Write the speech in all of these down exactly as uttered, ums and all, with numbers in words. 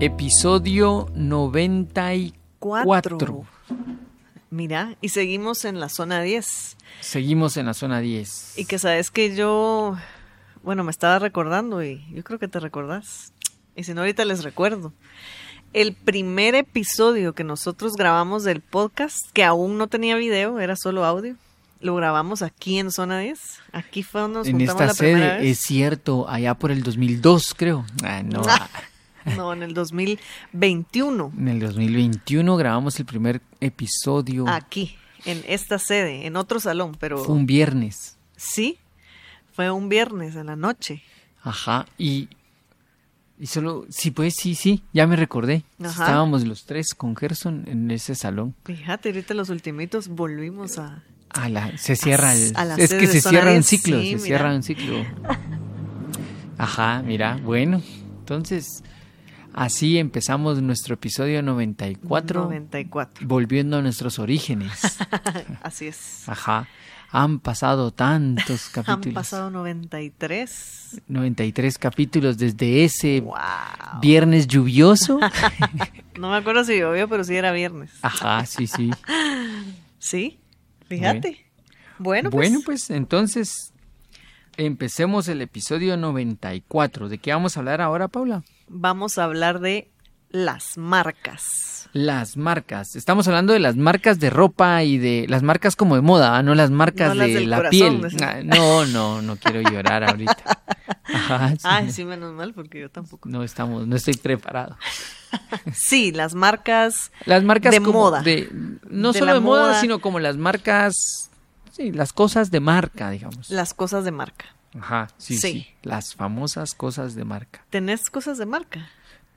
Episodio noventa y cuatro. Mira, y seguimos en la zona diez. Seguimos en la zona diez. Y que sabes que yo, bueno, me estaba recordando y yo creo que te recordás. Y si no, ahorita les recuerdo. El primer episodio que nosotros grabamos del podcast, que aún no tenía video, era solo audio, lo grabamos aquí en zona diez. Aquí fue donde nos en juntamos esta la primera sede, vez. es cierto, allá por el dos mil dos, creo. Ah, no. No, en el dos mil veintiuno. En el dos mil veintiuno grabamos el primer episodio. Aquí, en esta sede, en otro salón, pero... Fue un viernes. Sí, fue un viernes en la noche. Ajá, y... Y solo, sí, pues, sí, sí, ya me recordé. Ajá. Estábamos los tres con Gerson en ese salón. Fíjate, ahorita los ultimitos volvimos a... A la, se cierra el... a la Es sede que de se zona cierra un diez, ciclo, sí, se mira. cierra un ciclo. Ajá, mira, bueno, entonces, así empezamos nuestro episodio noventa y cuatro. noventa y cuatro. Volviendo a nuestros orígenes. Así es. Ajá, han pasado tantos capítulos. Han pasado noventa y tres. noventa y tres capítulos desde ese Wow. viernes lluvioso. No me acuerdo si llovió, pero sí era viernes. Ajá, sí, sí. Sí, fíjate. Bueno, pues, Bueno, pues entonces empecemos el episodio noventa y cuatro. ¿De qué vamos a hablar ahora, Paula? vamos a hablar de las marcas. Las marcas. Estamos hablando de las marcas de ropa y de las marcas como de moda, ¿ah? No las marcas No las de del la corazón, piel. decís. Ah, No, no, no quiero llorar ahorita. Ajá, sí. Ay, sí, menos mal, porque yo tampoco. No estamos, no estoy preparado. Sí, las marcas Las marcas de como moda. de- no De solo la de moda, moda. sino como las marcas, sí, las cosas de marca, digamos. Las cosas de marca. Ajá, sí, sí, Sí. las famosas cosas de marca. ¿Tenés cosas de marca?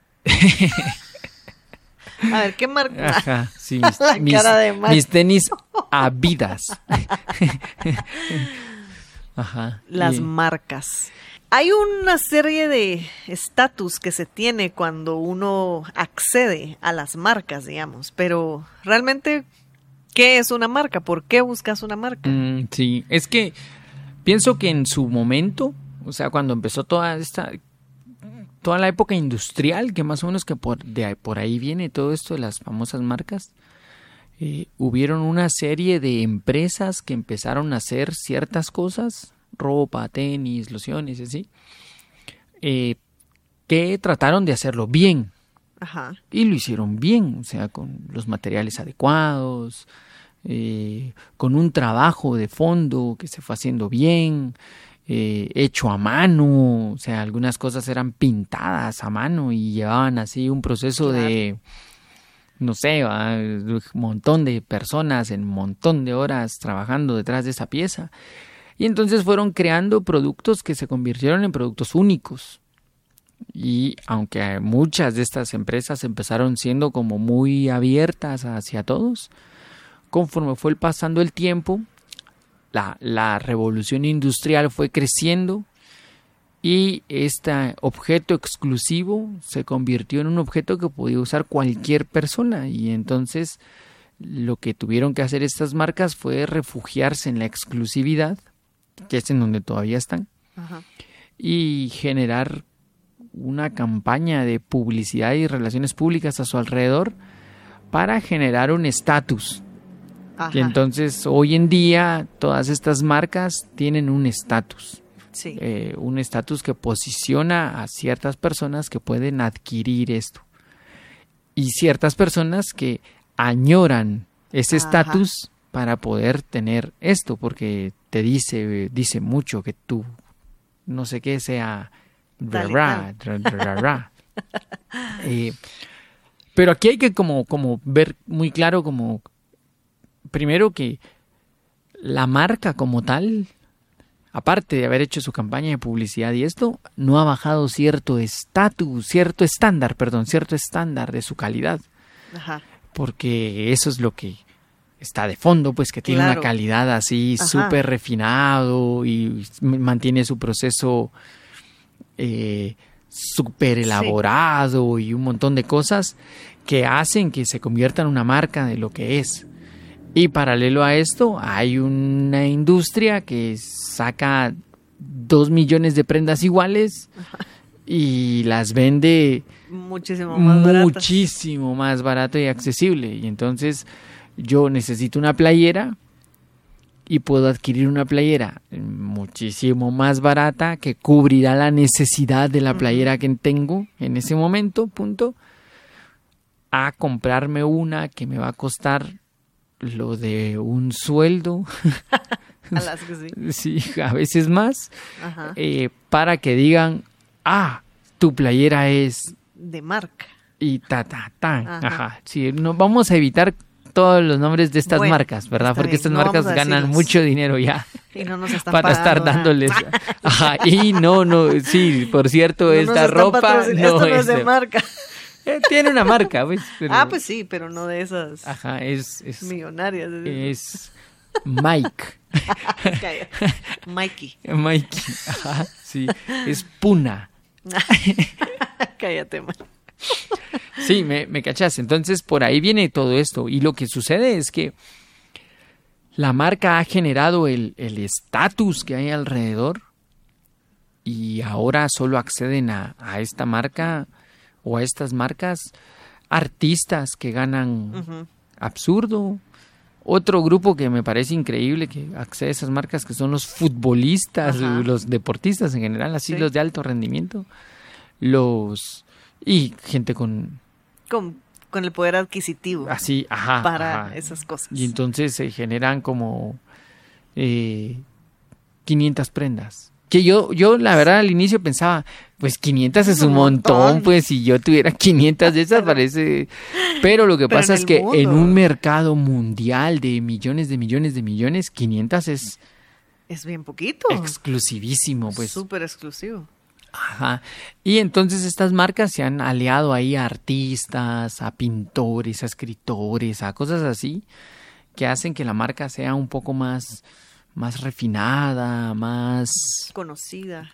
A ver, ¿qué marca? Ajá, sí, mis, La mis- cara de Max. mis tenis Adidas. Ajá. Las y- marcas. Hay una serie de estatus que se tiene cuando uno accede a las marcas, digamos, pero realmente, ¿qué es una marca? ¿Por qué buscas una marca? Mm, sí, es que pienso que en su momento, o sea, cuando empezó toda esta, toda la época industrial, que más o menos que por, de, ahí- por ahí viene todo esto de las famosas marcas, eh, hubieron una serie de empresas que empezaron a hacer ciertas cosas, ropa, tenis, lociones, y así, eh, que trataron de hacerlo bien. Ajá. Y lo hicieron bien, o sea, con los materiales adecuados, eh, con un trabajo de fondo que se fue haciendo bien, eh, hecho a mano, o sea, algunas cosas eran pintadas a mano y llevaban así un proceso Claro. de, no sé, ¿va? un montón de personas en un montón de horas trabajando detrás de esa pieza. Y entonces fueron creando productos que se convirtieron en productos únicos. Y aunque muchas de estas empresas empezaron siendo como muy abiertas hacia todos, conforme fue pasando el tiempo, la, la revolución industrial fue creciendo y este objeto exclusivo se convirtió en un objeto que podía usar cualquier persona. Y entonces lo que tuvieron que hacer estas marcas fue refugiarse en la exclusividad, que es en donde todavía están, Ajá. y generar una campaña de publicidad y relaciones públicas a su alrededor para generar un estatus. Ajá. Y entonces hoy en día todas estas marcas tienen un estatus, Sí. eh, un estatus que posiciona a ciertas personas que pueden adquirir esto y ciertas personas que añoran ese Ajá. estatus para poder tener esto, porque te dice, dice mucho que tú, no sé qué sea, Tal y ra, ra, ra, ra, ra. Eh, pero aquí hay que como, como ver muy claro como, primero que la marca como tal, aparte de haber hecho su campaña de publicidad y esto, no ha bajado cierto estatus, cierto estándar, perdón, cierto estándar de su calidad, Ajá. porque eso es lo que está de fondo, pues que tiene Claro. una calidad así Ajá. súper refinado y m- mantiene su proceso eh, súper elaborado y un montón de cosas que hacen que se convierta en una marca de lo que es. Y paralelo a esto hay una industria que saca dos millones de prendas iguales y las vende muchísimo más baratas. Muchísimo más barato y accesible. Y entonces yo necesito una playera y puedo adquirir una playera muchísimo más barata que cubrirá la necesidad de la playera uh-huh. que tengo en ese momento, punto, a comprarme una que me va a costar lo de un sueldo. A las que sí. Sí, a veces más, eh, para que digan, ah, tu playera es de marca. Y ta, ta, ta. Ajá. Ajá. Sí, no, vamos a evitar todos los nombres de estas bueno, marcas, ¿verdad? Porque bien. estas no marcas ganan mucho dinero ya. Y no nos están para estar nada. dándoles. Ajá. Y no, no, sí, por cierto, no esta ropa no, esto no es, es de marca. Eh, tiene una marca, pues. Pero... Ah, pues sí, pero no de esas. Ajá, es, es millonarias. Es Mike. Mikey. Mikey. Ajá, sí, es Puna. Cállate, man. Sí, me, me cachas. Entonces, por ahí viene todo esto. Y lo que sucede es que la marca ha generado el estatus que hay alrededor y ahora solo acceden a, a esta marca o a estas marcas artistas que ganan uh-huh. absurdo. Otro grupo que me parece increíble que accede a esas marcas que son los futbolistas, uh-huh. los deportistas en general, así sí. los de alto rendimiento, los y gente con con, con el poder adquisitivo así, ajá, para ajá. esas cosas. Y entonces se generan como eh, quinientas prendas. Que yo, yo la verdad al inicio pensaba, pues quinientas es un montón, montón pues si yo tuviera quinientas de esas parece... Pero lo que Pero pasa es que mundo. en un mercado mundial de millones de millones de millones, quinientas es... Es bien poquito. Exclusivísimo, pues. Súper exclusivo. Ajá. Y entonces estas marcas se han aliado ahí a artistas, a pintores, a escritores, a cosas así, que hacen que la marca sea un poco más... más refinada, más... conocida.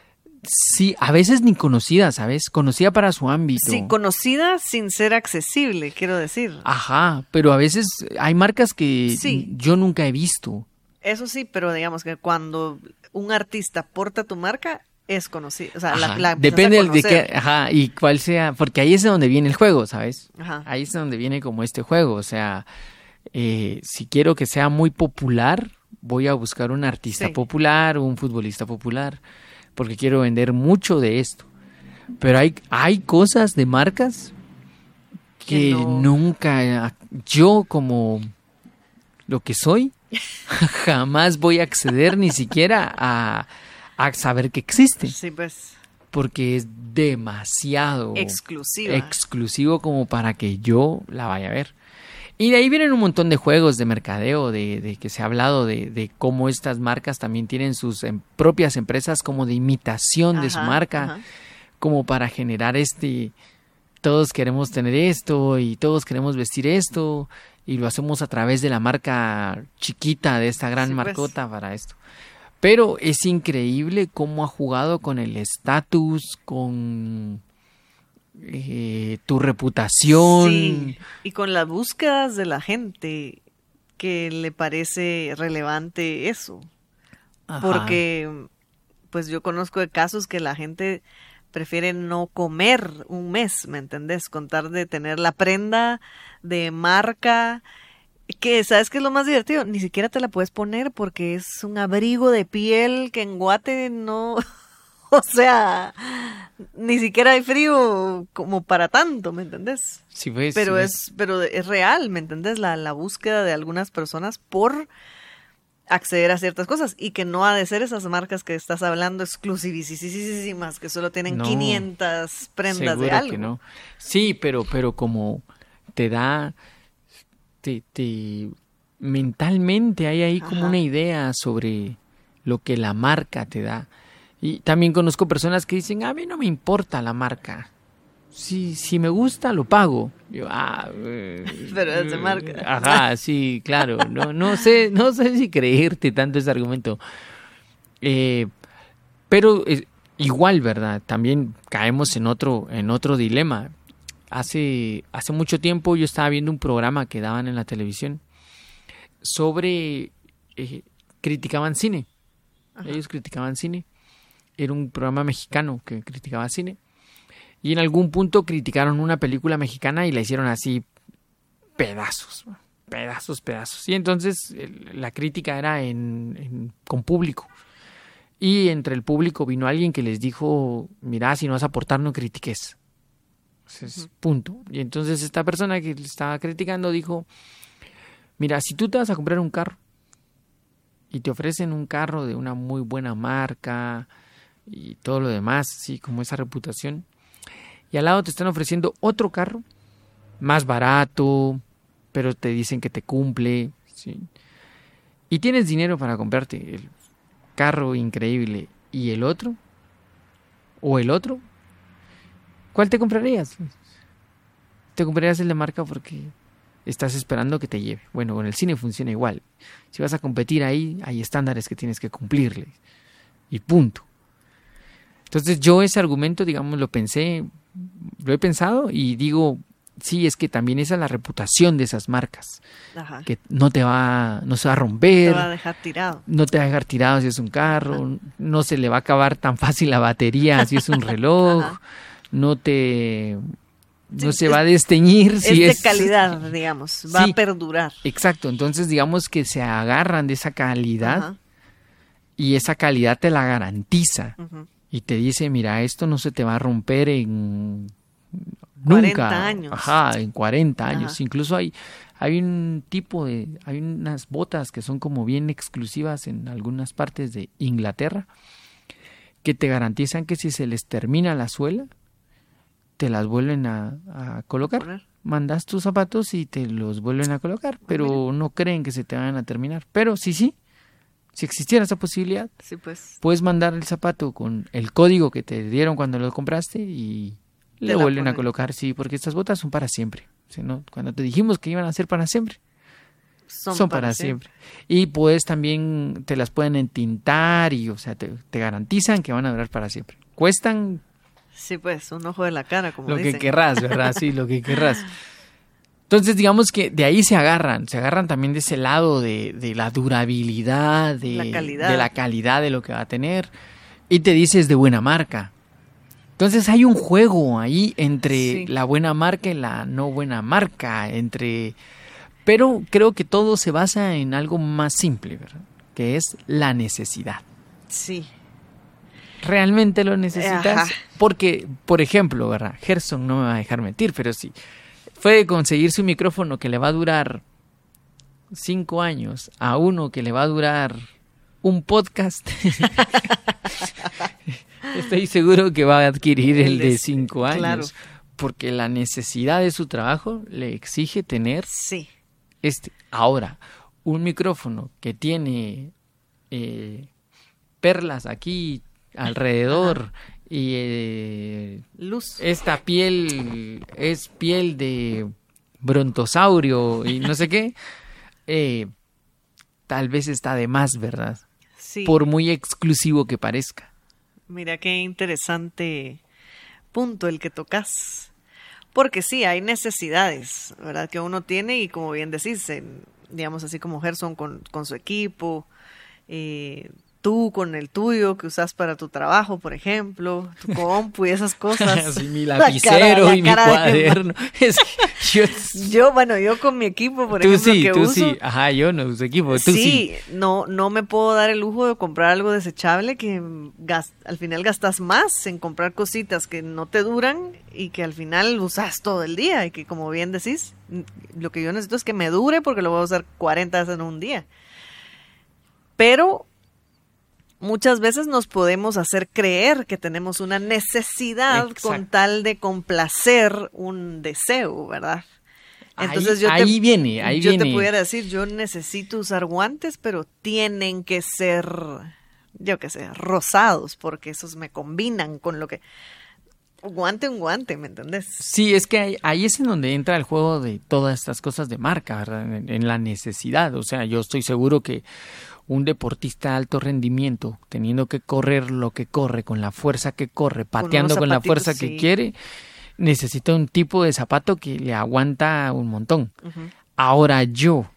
Sí, a veces ni conocida, ¿sabes? Conocida para su ámbito. Sí, conocida sin ser accesible, quiero decir. Ajá, pero a veces hay marcas que sí. yo nunca he visto. Eso sí, pero digamos que cuando un artista porta tu marca, es conocida. O sea, la, la depende de qué, ajá, y cuál sea, porque ahí es donde viene el juego, ¿sabes? Ajá. Ahí es donde viene como este juego, o sea, eh, si quiero que sea muy popular, voy a buscar un artista sí. popular o un futbolista popular, porque quiero vender mucho de esto. Pero hay, hay cosas de marcas que, que no. nunca, yo como lo que soy, jamás voy a acceder ni siquiera a, a saber que existe. Sí, pues. Porque es demasiado exclusiva. exclusivo como para que yo la vaya a ver. Y de ahí vienen un montón de juegos de mercadeo, de, de que se ha hablado de, de cómo estas marcas también tienen sus em, propias empresas como de imitación ajá, de su marca, ajá. como para generar este, todos queremos tener esto y todos queremos vestir esto y lo hacemos a través de la marca chiquita de esta gran sí, marcota pues. para esto. Pero es increíble cómo ha jugado con el estatus, con... Eh, tu reputación sí, y con las búsquedas de la gente que le parece relevante eso. Ajá. Porque pues yo conozco de casos que la gente prefiere no comer un mes, ¿me entendés? Con tal de tener la prenda de marca que, ¿sabes qué es lo más divertido? Ni siquiera te la puedes poner porque es un abrigo de piel que en Guate no... O sea, ni siquiera hay frío como para tanto, ¿me entendés? Sí, pues, pero sí, es, pero es real, ¿me entendés? La, la búsqueda de algunas personas por acceder a ciertas cosas y que no ha de ser esas marcas que estás hablando exclusivísimas que solo tienen no, quinientas prendas de algo. Que no. Sí, pero, pero como te da, te, te mentalmente hay ahí como Ajá. una idea sobre lo que la marca te da. Y también conozco personas que dicen, a mí no me importa la marca. Si, si me gusta, lo pago. Yo, ah, eh, pero es de marca. Ajá, sí, claro. No, no sé, no sé si creerte tanto ese argumento. Eh, pero eh, igual, ¿verdad? También caemos en otro, en otro dilema. Hace, hace mucho tiempo yo estaba viendo un programa que daban en la televisión sobre... Eh, criticaban cine. Ajá. Ellos criticaban cine. era un programa mexicano que criticaba cine. Y en algún punto criticaron una película mexicana y la hicieron así pedazos, pedazos, pedazos. Y entonces el, la crítica era en, en, con público. Y entre el público vino alguien que les dijo, mira, si no vas a aportar, no critiques. Entonces, uh-huh. punto. Y entonces esta persona que le estaba criticando dijo, mira, si tú te vas a comprar un carro y te ofrecen un carro de una muy buena marca y todo lo demás, sí, como esa reputación, y al lado te están ofreciendo otro carro más barato, pero te dicen que te cumple, ¿sí? Y tienes dinero para comprarte el carro increíble y el otro, o el otro, ¿cuál te comprarías? Te comprarías el de marca porque estás esperando que te lleve. Bueno, con el cine funciona igual. Si vas a competir ahí, hay estándares que tienes que cumplirle. Y punto. Entonces yo ese argumento, digamos, lo pensé, lo he pensado y digo, sí, es que también esa es la reputación de esas marcas. Ajá. Que no te va, no se va a romper. No te va a dejar tirado. No te va a dejar tirado si es un carro. Ajá. No se le va a acabar tan fácil la batería si es un reloj. Ajá. No te... No sí, se va a desteñir. Si es es de calidad, digamos, va sí, a perdurar. Exacto, entonces digamos que se agarran de esa calidad. Ajá. Y esa calidad te la garantiza. Uh-huh. Y te dice, mira, esto no se te va a romper en cuarenta nunca. años. Ajá, en cuarenta años. Ajá. Incluso hay, hay un tipo de, hay unas botas que son como bien exclusivas en algunas partes de Inglaterra, que te garantizan que si se les termina la suela, te las vuelven a, a colocar. Mandas tus zapatos y te los vuelven a colocar, pero no creen que se te van a terminar. Pero sí, sí, si existiera esa posibilidad, sí, pues. puedes mandar el zapato con el código que te dieron cuando lo compraste y le vuelven ponen. a colocar, sí, porque estas botas son para siempre. O sea, ¿no? Cuando te dijimos que iban a ser para siempre, son, son para, para siempre. siempre. Y pues también te las pueden entintar y, o sea, te, te garantizan que van a durar para siempre. Cuestan... Sí, pues, un ojo de la cara, como lo dicen. Lo que querrás, ¿verdad? Sí, lo que querrás. Entonces, digamos que de ahí se agarran, se agarran también de ese lado de, de la durabilidad, de la calidad. de la calidad de lo que va a tener, y te dices de buena marca. Entonces hay un juego ahí entre sí. la buena marca y la no buena marca, entre, pero creo que todo se basa en algo más simple, ¿verdad? Que es la necesidad. Sí. ¿Realmente lo necesitas? Ajá. Porque, por ejemplo, ¿verdad? Gerson no me va a dejar mentir, pero sí. Fue conseguir su micrófono que le va a durar cinco años a uno que le va a durar un podcast. Estoy seguro que va a adquirir el de cinco años. Claro. Porque la necesidad de su trabajo le exige tener sí. este. Ahora, un micrófono que tiene eh, perlas aquí alrededor. Ajá. Y eh, luz. Esta piel es piel de brontosaurio y no sé qué. Eh, tal vez está de más, ¿verdad? Sí. Por muy exclusivo que parezca. Mira qué interesante punto el que tocas. Porque sí, hay necesidades, ¿verdad? Que uno tiene y como bien decís, en, digamos así como Gerson con, con su equipo, eh, tú con el tuyo que usas para tu trabajo, por ejemplo, tu compu y esas cosas. Sí, mi lapicero la cara, la y mi cuaderno. Es que yo... yo, bueno, yo con mi equipo, por tú ejemplo, sí, que tú uso. Sí, ajá, yo no uso equipo, tú sí. Sí, no, no me puedo dar el lujo de comprar algo desechable que gast, al final gastas más en comprar cositas que no te duran y que al final usas todo el día y que, como bien decís, lo que yo necesito es que me dure porque lo voy a usar cuarenta veces en un día. Pero muchas veces nos podemos hacer creer que tenemos una necesidad Exacto. con tal de complacer un deseo, ¿verdad? Entonces ahí, yo te, ahí viene, ahí yo viene. te pudiera decir, yo necesito usar guantes, pero tienen que ser, yo qué sé, rosados, porque esos me combinan con lo que... Guante un guante, ¿me entendés? Sí, es que ahí, ahí es en donde entra el juego de todas estas cosas de marca, ¿verdad? En, en la necesidad. O sea, yo estoy seguro que un deportista de alto rendimiento, teniendo que correr lo que corre, con la fuerza que corre, pateando con, con la fuerza sí. que quiere, necesita un tipo de zapato que le aguanta un montón. Uh-huh. Ahora yo,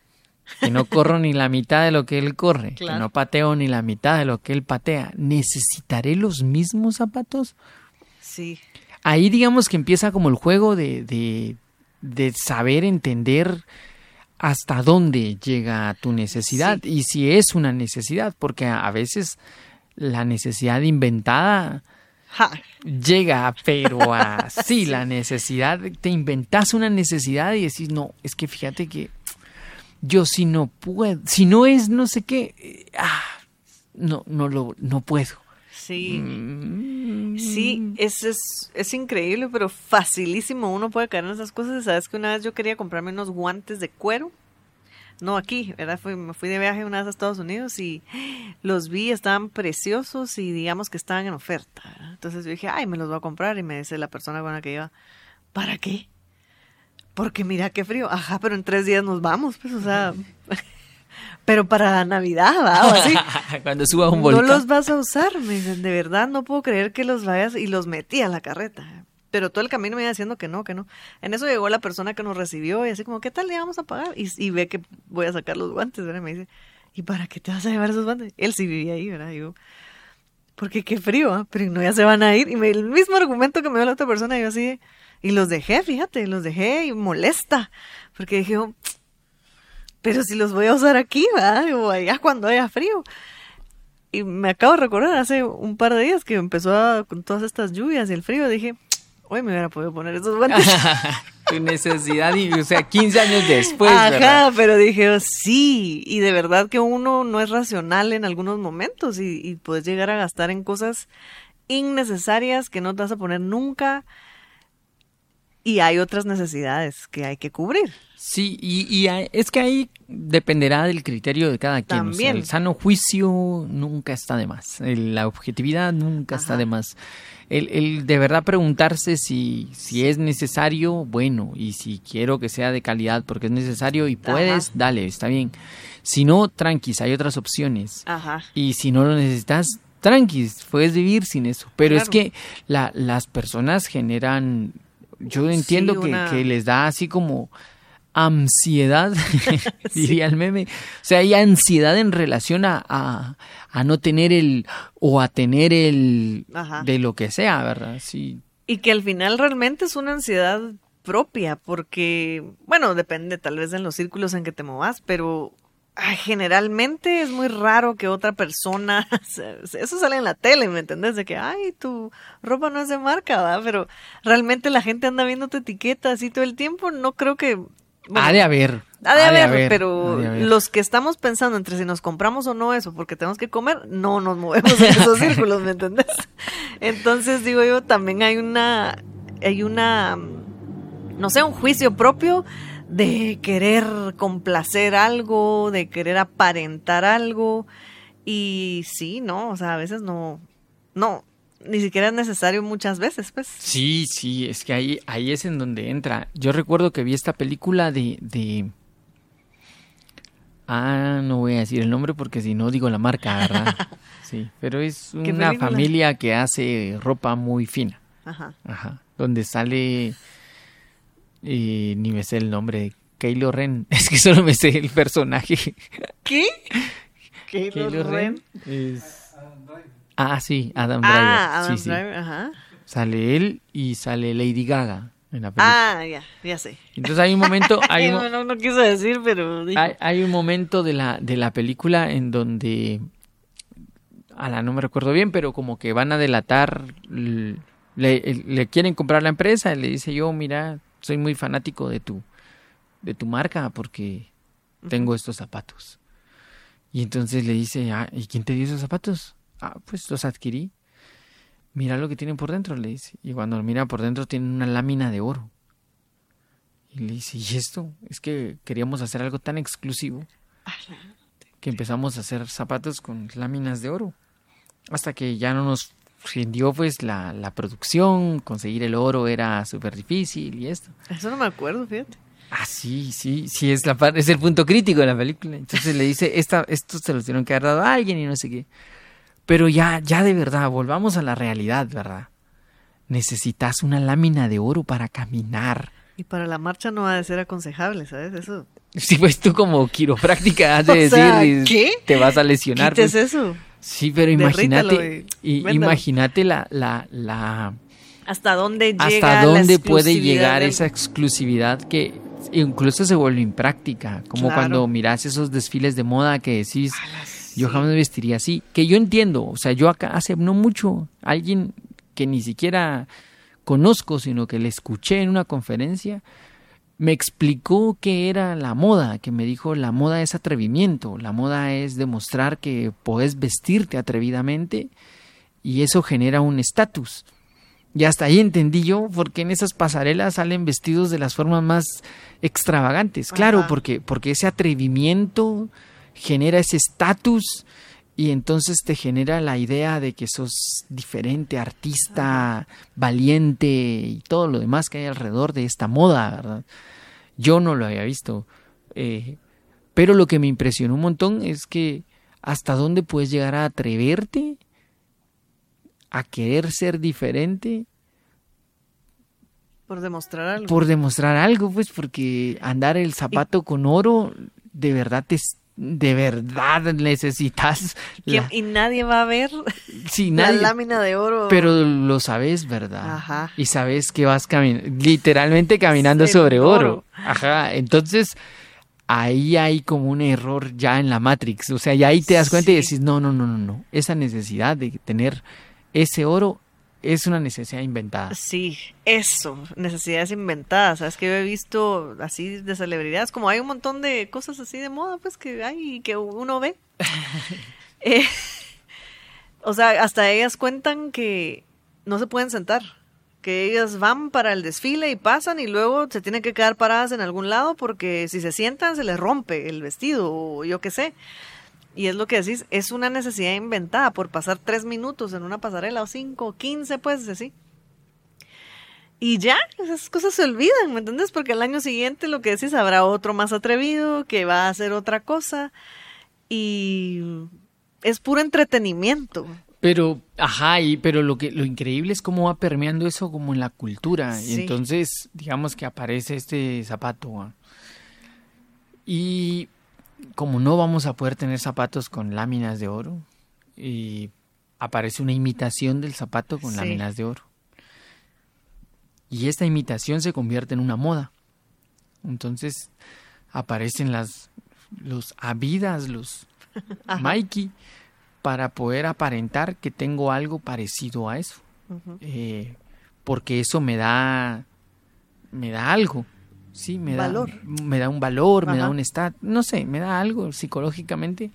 que no corro ni la mitad de lo que él corre, Claro. que no pateo ni la mitad de lo que él patea, ¿necesitaré los mismos zapatos? Sí. Ahí digamos que empieza como el juego de, de, de saber entender hasta dónde llega tu necesidad Sí. y si es una necesidad, porque a a veces la necesidad inventada Ja. llega, pero así, Sí. la necesidad, te inventas una necesidad y decís, no, es que fíjate que yo si no puedo, si no es no sé qué, eh, ah, no, no lo, no puedo. Sí. Mm. Sí, es, es, es increíble, pero facilísimo. Uno puede caer en esas cosas. Sabes que una vez yo quería comprarme unos guantes de cuero. No aquí, ¿verdad? Fui, me fui de viaje una vez a Estados Unidos y los vi, estaban preciosos y digamos que estaban en oferta, ¿verdad? Entonces yo dije, ay, me los voy a comprar. Y me dice la persona con la que iba, ¿para qué? Porque mira qué frío. Ajá, pero en tres días nos vamos, pues, o sea... Pero para Navidad, ¿va? O así. Cuando suba un No volcán. los vas a usar, me dicen, de verdad no puedo creer que los vayas y los metí a la carreta. Pero todo el camino me iba diciendo que no, que no. En eso llegó la persona que nos recibió y así como, ¿qué tal le vamos a pagar? Y, y ve que voy a sacar los guantes, ¿verdad? Y me dice, ¿y para qué te vas a llevar esos guantes? Él sí vivía ahí, ¿verdad? Y yo, porque qué frío, ¿ah? Pero no, ya se van a ir. Y me, el mismo argumento que me dio la otra persona, yo así, y los dejé, fíjate, los dejé y molesta. Porque dije, oh, pero si los voy a usar aquí, ¿verdad? O allá cuando haya frío. Y me acabo de recordar hace un par de días que empezó a, con todas estas lluvias y el frío, dije, hoy me hubiera podido poner esos guantes. Tu necesidad, y, o sea, quince años después, Ajá, ¿verdad? pero dije, oh, sí, y de verdad que uno no es racional en algunos momentos y, y puedes llegar a gastar en cosas innecesarias que no te vas a poner nunca y hay otras necesidades que hay que cubrir. Sí, y, y hay- es que ahí dependerá del criterio de cada quien. O sea, También. el sano juicio nunca está de más. El- la objetividad nunca está Ajá. de más. El, el de verdad preguntarse si, si es necesario, bueno, y si quiero que sea de calidad porque es necesario y puedes, Ajá. dale, está bien. Si no, tranquis, hay otras opciones. Ajá. Y si no lo necesitas, tranquis, puedes vivir sin eso. Pero es Claro. que la, las personas generan, yo entiendo Sí, que, una- que les da así como ansiedad, diría el meme. O sea, hay ansiedad en relación a, a, a no tener el, o a tener el, Ajá. de lo que sea, ¿verdad? Sí. Y que al final realmente es una ansiedad propia, porque, bueno, depende tal vez en los círculos en que te movas, pero ay, generalmente es muy raro que otra persona, eso sale en la tele, ¿me entendés? De que, ay, tu ropa no es de marca, ¿verdad? Pero realmente la gente anda viendo tu etiqueta así todo el tiempo, no creo que... bueno, ha de haber. Ha de haber, pero ha de haber. los que estamos pensando entre si nos compramos o no eso porque tenemos que comer, no nos movemos en esos círculos, ¿me entendés? Entonces, digo yo, también hay una, hay una, no sé, un juicio propio de querer complacer algo, de querer aparentar algo, y sí, no, o sea, a veces no, no, ni siquiera es necesario muchas veces, pues. Sí, sí, es que ahí, ahí es en donde entra. Yo recuerdo que vi esta película de, de... Ah, no voy a decir el nombre porque si no digo la marca, ¿verdad? Sí, pero es ¿Qué una película? familia que hace ropa muy fina. Ajá. Ajá. Donde sale... eh, ni me sé el nombre. Kylo Ren. Es que solo me sé el personaje. ¿Qué? ¿Qué? Kylo Ren es... Ah, sí, Adam Ah, Driver. Adam sí, sí. Driver, ajá. Sale él y sale Lady Gaga en la película. Ah, ya, ya sé. Entonces hay un momento... Hay un, no, no, no quise decir, pero... dije. Hay, hay un momento de la, de la película en donde, a la no me recuerdo bien, pero como que van a delatar, l- le, le quieren comprar la empresa, y le dice yo, mira, soy muy fanático de tu, de tu marca porque tengo estos zapatos. Y entonces le dice, ah, ¿y quién te dio esos zapatos? Ah, pues los adquirí. Mira lo que tienen por dentro, le dice. Y cuando lo mira por dentro tienen una lámina de oro. Y le dice, ¿y esto? Es que queríamos hacer algo tan exclusivo que empezamos a hacer zapatos con láminas de oro. Hasta que ya no nos rindió pues la, la producción, conseguir el oro era súper difícil y esto. Eso no me acuerdo, fíjate. Ah, sí, sí, sí, es, la, par- es el punto crítico de la película. Entonces le dice, Esta, esto se lo tuvieron que haber dado a alguien y no sé qué. Pero ya, ya de verdad, volvamos a la realidad, ¿verdad? Necesitas una lámina de oro para caminar. Y para la marcha no ha de ser aconsejable, ¿sabes? Eso Si pues tú como quiropráctica has de O decir, sea, y ¿qué? te vas a lesionar. ¿Qué es Pues. eso? Sí, pero Derrítalo imagínate, y y- véndalo. imagínate la, la, la, ¿Hasta dónde llega hasta la dónde puede exclusividad llegar del- esa exclusividad que incluso se vuelve impráctica, como Claro. cuando miras esos desfiles de moda que decís, Ala, yo sí. jamás me vestiría así, que yo entiendo, o sea, yo acá hace no mucho, alguien que ni siquiera conozco, sino que le escuché en una conferencia, me explicó qué era la moda, que me dijo la moda es atrevimiento, la moda es demostrar que podés vestirte atrevidamente y eso genera un estatus. Y hasta ahí entendí yo por qué en esas pasarelas salen vestidos de las formas más extravagantes. Claro, Ajá. porque, porque ese atrevimiento genera ese estatus y entonces te genera la idea de que sos diferente, artista, valiente y todo lo demás que hay alrededor de esta moda, ¿verdad? Yo no lo había visto. Eh, pero lo que me impresionó un montón es que hasta dónde puedes llegar a atreverte a querer ser diferente Por demostrar algo. por demostrar algo, pues porque andar el zapato con oro, de verdad te, de verdad necesitas ¿Quién- la- Y nadie va a ver sí, la nadie, lámina de oro. pero lo sabes, ¿verdad? Ajá. Y sabes que vas caminando, literalmente caminando En sobre oro. oro. Ajá, entonces ahí hay como un error ya en la Matrix, o sea, ya ahí te das cuenta y Sí. decís, no, no, no, no, no, esa necesidad de tener ese oro es una necesidad inventada. Sí, eso, necesidades inventadas. Sabes que yo he visto así de celebridades, como hay un montón de cosas así de moda, pues que hay y que uno ve. Eh, o sea, hasta ellas cuentan que no se pueden sentar, que ellas van para el desfile y pasan y luego se tienen que quedar paradas en algún lado porque si se sientan se les rompe el vestido o yo qué sé. Y es lo que decís, es una necesidad inventada por pasar tres minutos en una pasarela o cinco o quince, pues así. Y ya, esas cosas se olvidan, ¿me entiendes? Porque al año siguiente lo que decís, habrá otro más atrevido que va a hacer otra cosa. Y es puro entretenimiento. Pero, ajá, y, pero lo que lo increíble es cómo va permeando eso como en la cultura. Y Sí. entonces, digamos que aparece este zapato. ¿va? Y como no vamos a poder tener zapatos con láminas de oro, y aparece una imitación del zapato con Sí. láminas de oro. Y esta imitación se convierte en una moda. Entonces aparecen las los Adidas, los Ajá. Nike, para poder aparentar que tengo algo parecido a eso. Ujú. Eh, porque eso me da me da algo. Sí, me Valor. da me da un valor, me da Ajá. un stat, no sé, me da algo psicológicamente.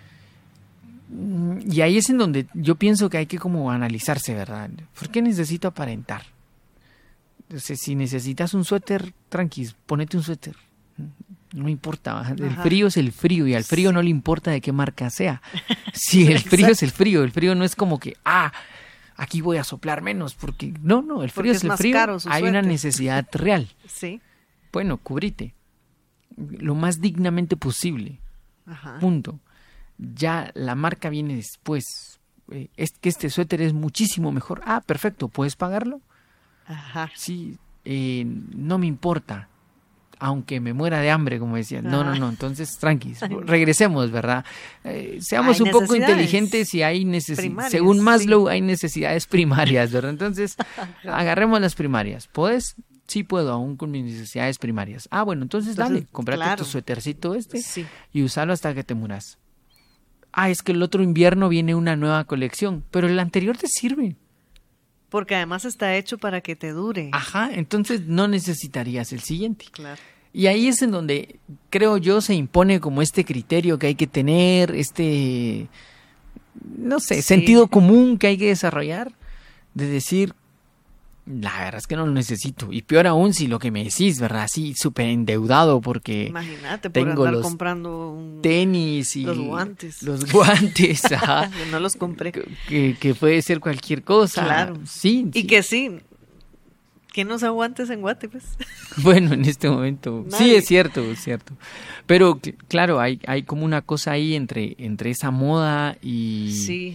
Mm, Y ahí es en donde yo pienso que hay que como analizarse, ¿verdad? ¿Por qué necesito aparentar? Entonces, si necesitas un suéter, tranquis, ponete un suéter. No importa, el Ajá. frío es el frío y al frío Sí. no le importa de qué marca sea. Sí, el frío es el frío, el frío no es como que, ah, aquí voy a soplar menos, porque no, no, el Porque frío es es el más frío, caro su hay una suéter. necesidad real. Sí. Bueno, cubrite lo más dignamente posible, Ajá. punto. Ya la marca viene después. Eh, es que este suéter es muchísimo mejor. Ah, perfecto, ¿puedes pagarlo? Ajá. Sí, eh, no me importa, aunque me muera de hambre, como decía. No, no, Ah. no, entonces tranquis, regresemos, ¿verdad? Eh, seamos Hay un poco necesidades inteligentes y hay necesidades. primarias, Según Maslow, sí. hay necesidades primarias, ¿verdad? Entonces, agarremos las primarias. ¿Puedes? Sí puedo, aún con mis necesidades primarias. Ah, bueno, entonces, Entonces, dale, comprate claro. tu suétercito este Sí. y usalo hasta que te muras. Ah, es que el otro invierno viene una nueva colección, pero el anterior te sirve. Porque además está hecho para que te dure. Ajá, entonces no necesitarías el siguiente. Claro. Y ahí es en donde creo yo se impone como este criterio que hay que tener, este, no sé, Sí. sentido común que hay que desarrollar, de decir, la verdad es que no lo necesito. Y peor aún si lo que me decís, ¿verdad? Así súper endeudado porque Imagínate por tengo andar los comprando un... tenis y Los guantes. los guantes, ajá, No los compré. que, que puede ser cualquier cosa. Claro. Sí, Y sí. que sí, que no se aguantes en Guate, pues. Bueno, en este momento, sí Nadie. es cierto, es cierto. Pero cl- claro, hay, hay como una cosa ahí entre, entre esa moda y... Sí.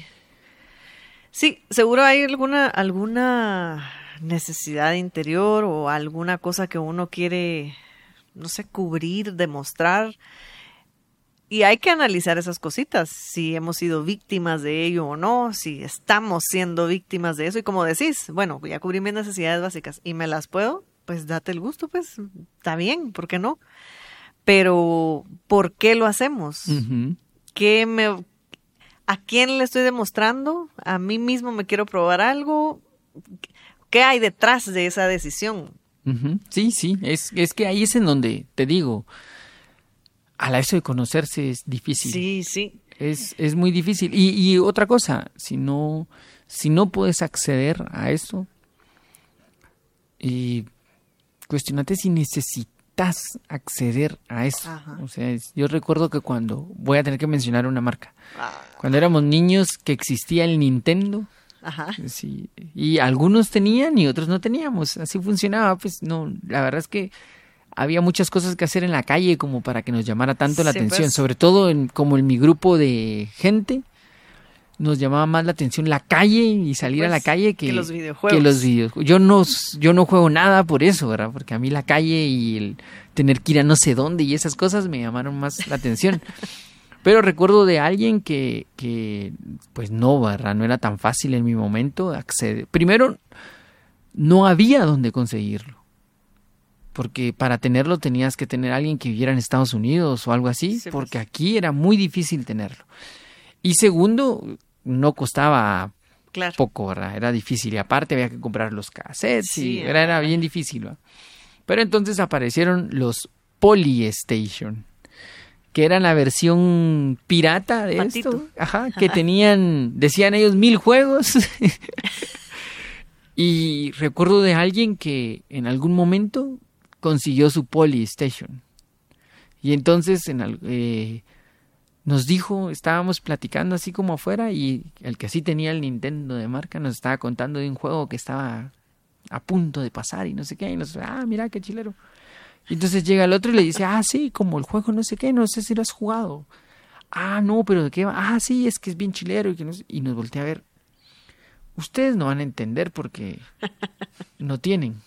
Sí, seguro hay alguna, alguna necesidad interior o alguna cosa que uno quiere no sé, cubrir, demostrar. Y hay que analizar esas cositas, si hemos sido víctimas de ello o no, si estamos siendo víctimas de eso. Y como decís, bueno, ya cubrí mis necesidades básicas y me las puedo, pues date el gusto, pues está bien, ¿por qué no? Pero, ¿por qué lo hacemos? Uh-huh. ¿Qué me, ¿A quién le estoy demostrando? ¿A mí mismo me quiero probar algo? ¿Qué hay detrás de esa decisión? Uh-huh. Sí, sí, es, es que ahí es en donde te digo, a la eso de conocerse es difícil. Sí, sí. Es, es muy difícil. Y, y otra cosa, si no, si no puedes acceder a eso, y cuestionate si necesitas acceder a eso. Ajá. O sea, es, yo recuerdo que cuando, voy a tener que mencionar una marca, Ah. cuando éramos niños que existía el Nintendo, Ajá. sí, y algunos tenían y otros no teníamos, así funcionaba, pues no, la verdad es que había muchas cosas que hacer en la calle como para que nos llamara tanto la Sí, atención, pues. sobre todo en, como en mi grupo de gente, nos llamaba más la atención la calle y salir Pues, a la calle que, que los videojuegos. que los videojuegos. Yo no, yo no juego nada por eso, ¿verdad? Porque a mí la calle y el tener que ir a no sé dónde y esas cosas me llamaron más la atención. Pero recuerdo de alguien que, que, pues no, ¿verdad? No era tan fácil en mi momento acceder. Primero, no había dónde conseguirlo. Porque para tenerlo tenías que tener a alguien que viviera en Estados Unidos o algo así, Sí, porque pues. aquí era muy difícil tenerlo. Y segundo, no costaba Claro. poco, ¿verdad? Era difícil. Y aparte había que comprar los cassettes Sí, y era, era ajá. bien difícil, ¿verdad? Pero entonces aparecieron los Polystation, que eran la versión pirata de Patito. esto. Ajá, que tenían, decían ellos, mil juegos. Y recuerdo de alguien que en algún momento consiguió su Polystation. Y entonces en al- eh, nos dijo, estábamos platicando así como afuera, y el que sí tenía el Nintendo de marca nos estaba contando de un juego que estaba a punto de pasar y no sé qué. Y nos, ah, mira qué chilero. Y entonces llega el otro y le dice, ah, sí, como el juego no sé qué, no sé si lo has jugado. Ah, no, pero ¿de qué va? Ah, sí, es que es bien chilero. Y, que no sé- y nos voltea a ver. Ustedes no van a entender porque no tienen.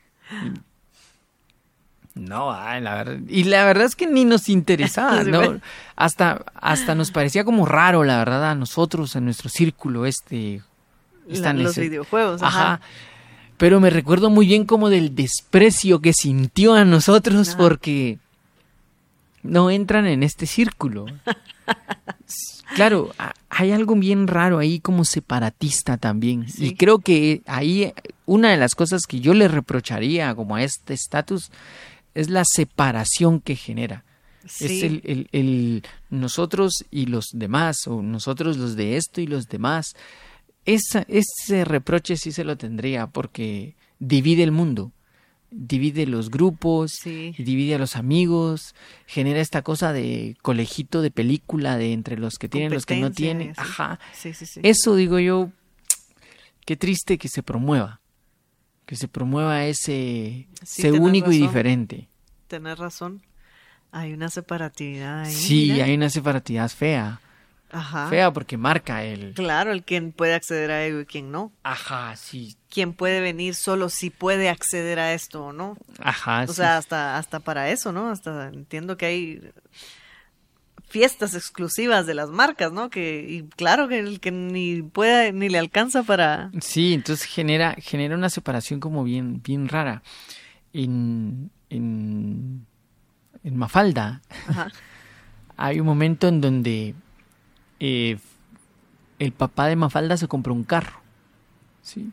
Y- no, ay, la verdad. Y la verdad es que ni nos interesaba, Sí, ¿no? bueno. Hasta, hasta nos parecía como raro, la verdad, a nosotros, en nuestro círculo este. esta La- los nece- videojuegos. Ajá. Ajá. Pero me recuerdo muy bien como del desprecio que sintió a nosotros Ajá. porque no entran en este círculo. Claro, a- hay algo bien raro ahí como separatista también. Sí. Y creo que ahí una de las cosas que yo le reprocharía como a este estatus es la separación que genera. Sí. Es el, el, el nosotros y los demás, o nosotros los de esto y los demás. Esa, ese reproche sí se lo tendría porque divide el mundo, divide los grupos, Sí. divide a los amigos, genera esta cosa de colejito de película de entre los que tienen y los que no Competencia, tienen. sí. Ajá. Sí, sí, sí. Eso digo yo, qué triste que se promueva, que se promueva ese Sí, ser tenés único y razón. diferente. Tenés razón. Hay una separatividad ahí. Sí, mira. hay una separatidad fea, Ajá. fea porque marca el... Claro, el quien puede acceder a ello y quien no. Ajá, sí, Quien puede venir solo si puede acceder a esto o no. ajá, O sí. sea, hasta, hasta para eso, ¿no? Hasta entiendo que hay fiestas exclusivas de las marcas, ¿no? Que, y claro que el que ni pueda, ni le alcanza para... Sí, entonces genera, genera una separación como bien, bien rara. En, en, en Mafalda Ajá. hay un momento en donde eh, el papá de Mafalda se compró un carro, ¿sí?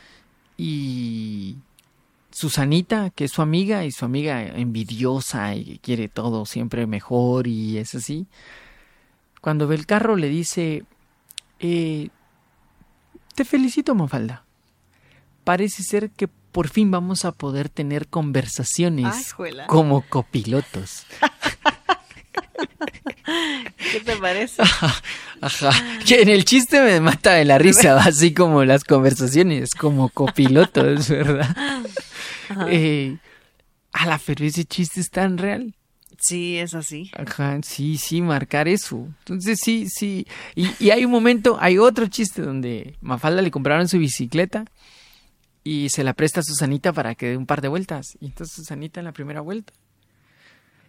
Y Susanita, que es su amiga, y su amiga envidiosa y que quiere todo siempre mejor y es así, cuando ve el carro le dice, eh, te felicito, Mafalda. Parece ser que por fin vamos a poder tener conversaciones Ay, juela. como copilotos. ¿Qué te parece? Ajá. Que en el chiste me mata de la risa, así como las conversaciones, como copilotos, ¿verdad? Eh, a la pero ese chiste es tan real. Sí, es así. Ajá, sí, sí, marcar eso. Entonces sí, sí. Y, y hay un momento, hay otro chiste donde Mafalda le compraron su bicicleta y se la presta a Susanita para que dé un par de vueltas. Y entonces Susanita en la primera vuelta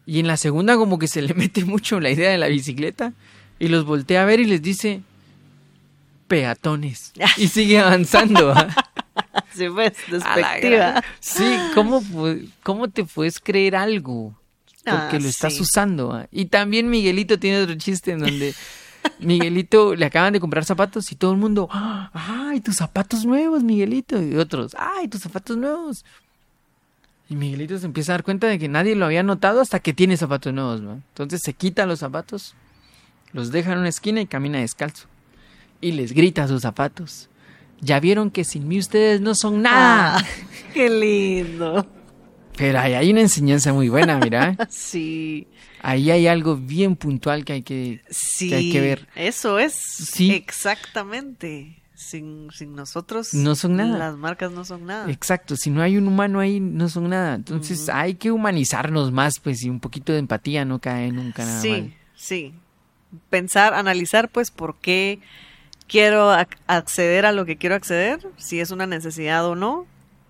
Y en la segunda como que se le mete mucho la idea de la bicicleta y los voltea a ver y les dice peatones. Y sigue avanzando. Sí, pues, despectiva. Sí, ¿cómo, ¿cómo te puedes creer algo? Porque Ah, lo estás sí. usando. ¿Ah? Y también Miguelito tiene otro chiste en donde Miguelito le acaban de comprar zapatos y todo el mundo, ¡ay, tus zapatos nuevos, Miguelito! Y otros, ¡ay, tus zapatos nuevos! Y Miguelito se empieza a dar cuenta de que nadie lo había notado hasta que tiene zapatos nuevos, ¿no? Entonces se quita los zapatos, los deja en una esquina y camina descalzo. Y les grita a sus zapatos, ya vieron que sin mí ustedes no son nada. Ah, qué lindo. Pero ahí hay una enseñanza muy buena, mira. Sí. Ahí hay algo bien puntual que hay que, Sí. que, hay que ver. Eso es. Sí. Exactamente. Sin, sin nosotros. No son nada. Las marcas no son nada. Exacto, si no hay un humano ahí, no son nada. Entonces Ujú. hay que humanizarnos más, pues, y un poquito de empatía no cae nunca nada Sí, mal. sí. Pensar, analizar, pues, por qué quiero ac- acceder a lo que quiero acceder, si es una necesidad o no.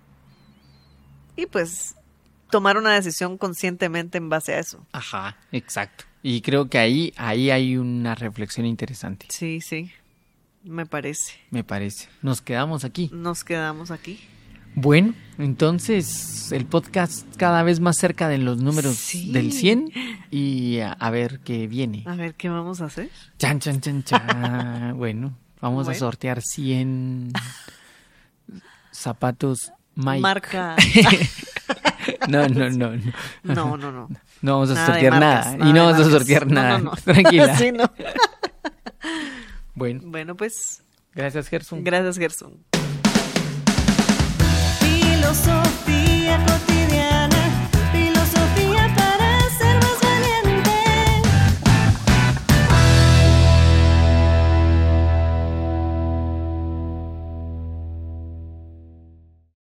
Y pues, tomar una decisión conscientemente en base a eso. Ajá, exacto. Y creo que ahí, ahí hay una reflexión interesante, Sí, sí. Me parece. me parece. Nos quedamos aquí. Nos quedamos aquí. Bueno, entonces el podcast cada vez más cerca de los números Sí. del cien y a, a ver qué viene. A ver, ¿qué vamos a hacer? Chan, chan, chan, chan. Bueno, vamos a Bueno. sortear cien zapatos Mike. Marca. No, no, no, no. No, no, no. No vamos a Nada de sortear marcas, nada. nada Y no de vamos a marcas. sortear No, nada. no, no. Tranquila. Sí, no. Bueno, Bueno, pues, gracias, Gerson. gracias, Gerson. Filosofía cotidiana.